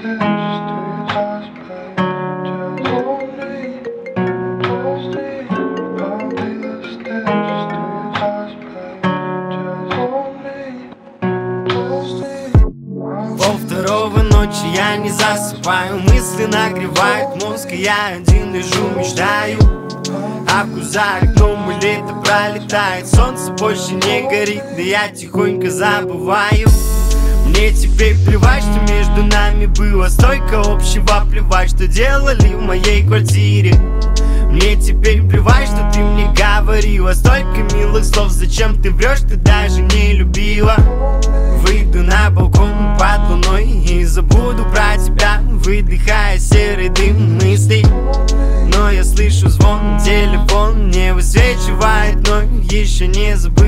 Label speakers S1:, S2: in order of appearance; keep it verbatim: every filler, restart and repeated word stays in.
S1: Полвторого ночи я не засыпаю, мысли нагревают мозг, и я один лежу, мечтаю. А за окном лето пролетает, солнце больше не горит, да я тихонько забываю. Мне теперь плевать, что между нами было столько общего, плевать, что делали в моей квартире. Мне теперь плевать, что ты мне говорила столько милых слов, зачем ты врешь, ты даже не любила. Выйду на балкон под луной и забуду про тебя, выдыхая серый дым мыслей. Но я слышу звон, телефон не высвечивает, но еще не забыл.